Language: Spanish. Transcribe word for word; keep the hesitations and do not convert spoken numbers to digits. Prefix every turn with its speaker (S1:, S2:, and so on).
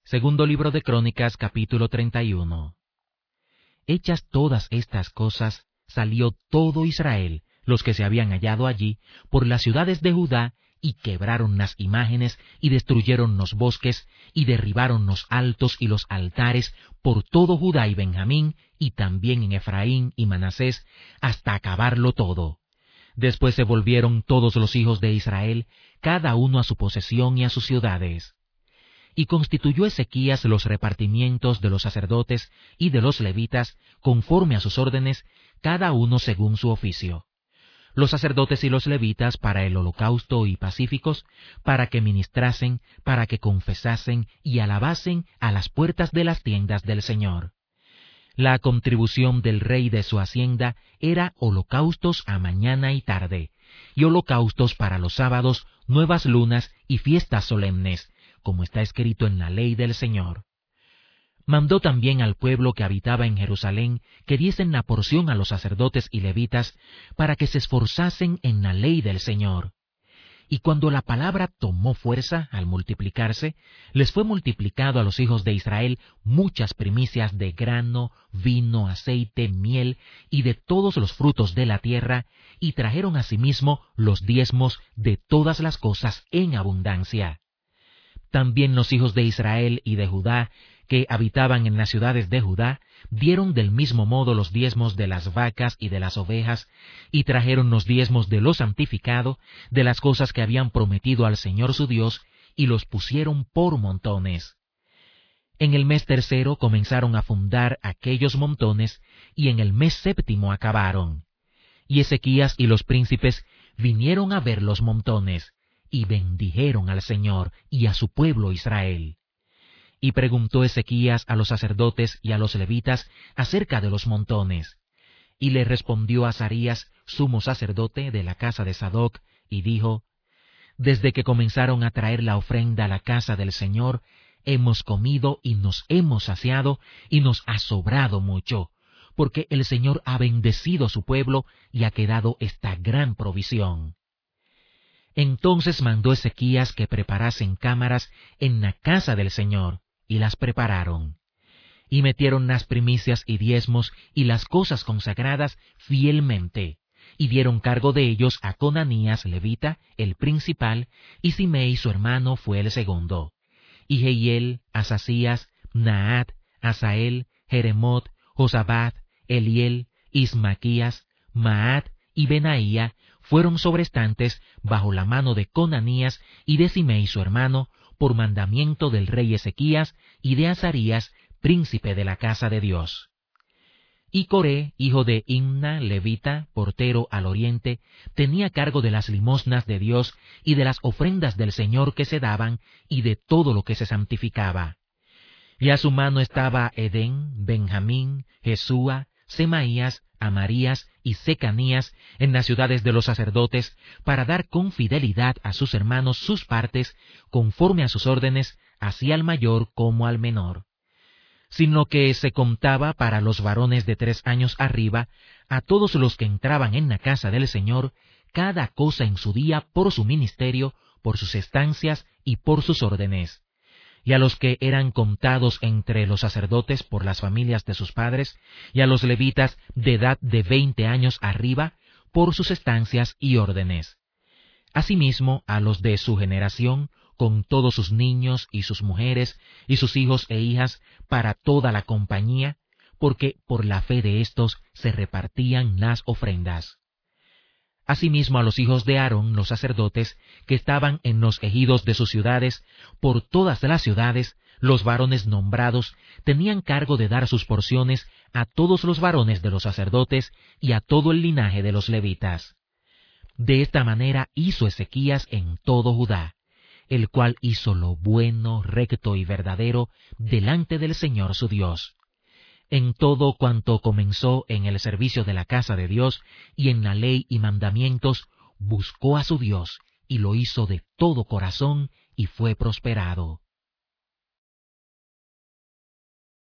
S1: Segundo libro de Crónicas, capítulo treinta y uno. Hechas todas estas cosas, salió todo Israel, los que se habían hallado allí, por las ciudades de Judá, y quebraron las imágenes, y destruyeron los bosques, y derribaron los altos y los altares, por todo Judá y Benjamín, y también en Efraín y Manasés, hasta acabarlo todo. Después se volvieron todos los hijos de Israel, cada uno a su posesión y a sus ciudades. Y constituyó Ezequías los repartimientos de los sacerdotes y de los levitas, conforme a sus órdenes, cada uno según su oficio. Los sacerdotes y los levitas para el holocausto y pacíficos, para que ministrasen, para que confesasen y alabasen a las puertas de las tiendas del Señor. La contribución del rey de su hacienda era holocaustos a mañana y tarde, y holocaustos para los sábados, nuevas lunas y fiestas solemnes, como está escrito en la ley del Señor. Mandó también al pueblo que habitaba en Jerusalén que diesen la porción a los sacerdotes y levitas para que se esforzasen en la ley del Señor. Y cuando la palabra tomó fuerza al multiplicarse, les fue multiplicado a los hijos de Israel muchas primicias de grano, vino, aceite, miel y de todos los frutos de la tierra, y trajeron asimismo los diezmos de todas las cosas en abundancia. También los hijos de Israel y de Judá, que habitaban en las ciudades de Judá, dieron del mismo modo los diezmos de las vacas y de las ovejas, y trajeron los diezmos de lo santificado, de las cosas que habían prometido al Señor su Dios, y los pusieron por montones. En el mes tercero comenzaron a fundar aquellos montones, y en el mes séptimo acabaron. Y Ezequías y los príncipes vinieron a ver los montones, y bendijeron al Señor y a su pueblo Israel. Y preguntó Ezequías a los sacerdotes y a los levitas acerca de los montones. Y le respondió Azarías, sumo sacerdote de la casa de Sadoc, y dijo: Desde que comenzaron a traer la ofrenda a la casa del Señor, hemos comido y nos hemos saciado, y nos ha sobrado mucho, porque el Señor ha bendecido a su pueblo y ha quedado esta gran provisión. Entonces mandó Ezequías que preparasen cámaras en la casa del Señor, y las prepararon. Y metieron las primicias y diezmos y las cosas consagradas fielmente, y dieron cargo de ellos a Conanías levita, el principal, y Simei su hermano fue el segundo. Y Jehiel, Asasías, Naat, Asael, Jeremot, Josabad, Eliel, Ismaquías, Maat y Benaía fueron sobrestantes bajo la mano de Conanías y de Simei su hermano, por mandamiento del rey Ezequías y de Azarías, príncipe de la casa de Dios. Y Coré, hijo de Imna, levita, portero al oriente, tenía cargo de las limosnas de Dios y de las ofrendas del Señor que se daban y de todo lo que se santificaba. Y a su mano estaba Edén, Benjamín, Jesúa, Semaías, Amarías y Secanías en las ciudades de los sacerdotes, para dar con fidelidad a sus hermanos sus partes, conforme a sus órdenes, así al mayor como al menor. Sino que se contaba para los varones de tres años arriba, a todos los que entraban en la casa del Señor, cada cosa en su día por su ministerio, por sus estancias y por sus órdenes. Y a los que eran contados entre los sacerdotes por las familias de sus padres, y a los levitas de edad de veinte años arriba, por sus estancias y órdenes. Asimismo, a los de su generación, con todos sus niños y sus mujeres, y sus hijos e hijas, para toda la compañía, porque por la fe de éstos se repartían las ofrendas. Asimismo a los hijos de Aarón, los sacerdotes, que estaban en los ejidos de sus ciudades, por todas las ciudades, los varones nombrados, tenían cargo de dar sus porciones a todos los varones de los sacerdotes y a todo el linaje de los levitas. De esta manera hizo Ezequías en todo Judá, el cual hizo lo bueno, recto y verdadero delante del Señor su Dios. En todo cuanto comenzó en el servicio de la casa de Dios y en la ley y mandamientos, buscó a su Dios y lo hizo de todo corazón y fue prosperado.